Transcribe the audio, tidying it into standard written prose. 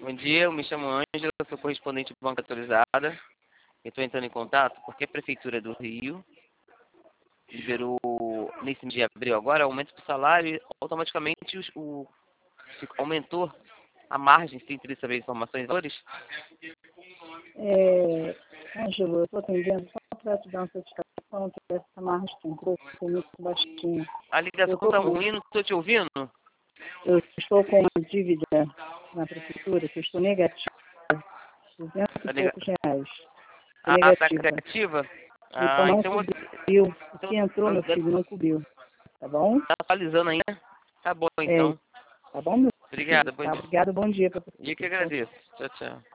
Bom dia, eu me chamo Ângela, sou correspondente de banca atualizada. Eu estou entrando em contato porque a Prefeitura do Rio liberou, nesse mês de abril agora, aumento do salário e automaticamente aumentou a margem. Você tem interesse em saber informações e valores? Ângelo, eu estou atendendo só para te dar uma satisfação que essa margem que entrou foi muito baixinha. A ligação está ruim, não estou te ouvindo? Eu estou com uma dívida na prefeitura que eu estou negativa, 200 e poucos reais. Está negativa? Então não cobriu. O que entrou, meu filho, não cobriu. Tá bom? Está atualizando ainda? Tá bom, então. Tá bom, meu filho? Obrigado, bom dia. Obrigado, bom dia para você. E eu que agradeço. Tchau, tchau.